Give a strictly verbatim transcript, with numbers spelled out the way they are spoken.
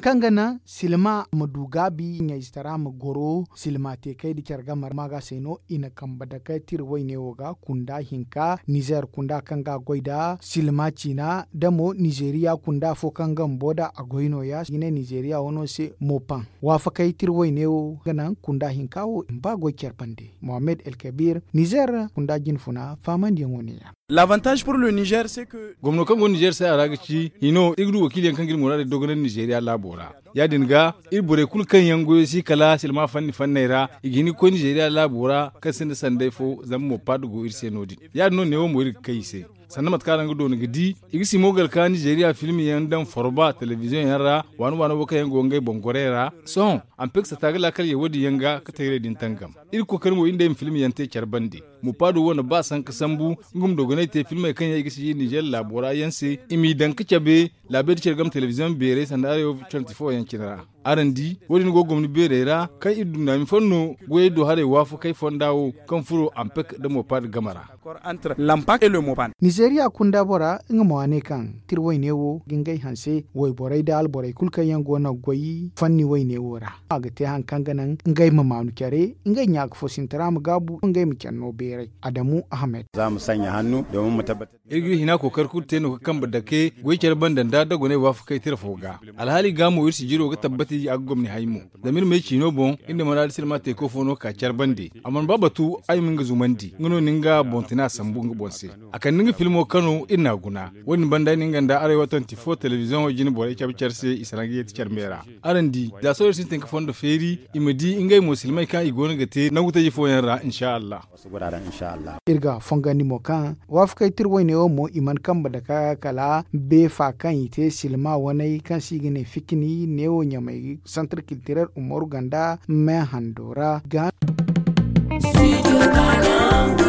hankangana silma madugabi nya istara magoro silma te kai di kyarga marmaga seno ina kamba da kai tirwai ne woga kunda hinka Niger kunda kanga goida silma china damo Nigeria kunda fo kanga mboda agoino ya gine Nigeria wono se mopan wafa kai tirwai ne wo gana kunda hinka wo mba go kyarpande Mohamed El Kabir Niger kunda jinfuna famandi ngone ya. L'avantage pour le Niger c'est que gomno kango Niger sai aragaci ino igdu wakili kan gil murade dogonan Nigeria labora ya dinga ibure kul kan yango si kala silma fanni fannaira igini ko Nigeria labora kasin sandai fo zammo padugo irse nodi ya no ne wo mo ir kaise sannan matkaran gudo ni gidi igisi mogal ka Nigeria filmi yan dan forba television yara wanu wanu boka yango ngai bongorera son an peksa tagala kal yewodi yanga ka tayre din tangam ir ko karmo inde filmi yan te charbandi mu padu wona ba san kasambu ngum dogonai te filmi kan ya igisi Niger labora yanse imi dan kacabe labe chergam television bere sandario twenty-four yan kinara arandi wodin go gomni berera kai iduna mi fonno goyedo hare wafu kai fondawo kan furo ampek da mo pad gamara entre l'impact et le mopan Nigeria kunda bora nga mwane kan tirwai newo gingai hanse woi borai da alborai kulka yango na goyi fanni wai newo ra aga te hankanga nan ngai mamanu kyare ngai nyak fo sintara gabu ngai mi kyanno bere Adamu Ahmed za mu sanya hannu domin mu tabbatar irgi hina ko karku teno kan badake goyi kyar bandan da dago ne wafu kai tirfoga alhali gamu irsi jiro ga tabbati a gwamni haimu da mir mai chino bon inda maral silma te ko fono ka kyar bande amman babatu ay min ga zumandi ngono ninga bontina sambu nga bonse akan ninga filmo Kano ina guna wani banda ninga da arewa twenty-four television wajin bore kyar se isarangi ti kyar mera arandi da so sin tin ka fondo feri imedi ingai musulmai kan igona gate na wuta ji foyan ra insha Allah wasu guraren insha Allah irga fongani mo kan wafkai tirwai ne mo iman kamba da ka kala be fa kan ite silma wanai kan sigine fikini ne wo nyamai centre culturel Umaru Ganda me handora ga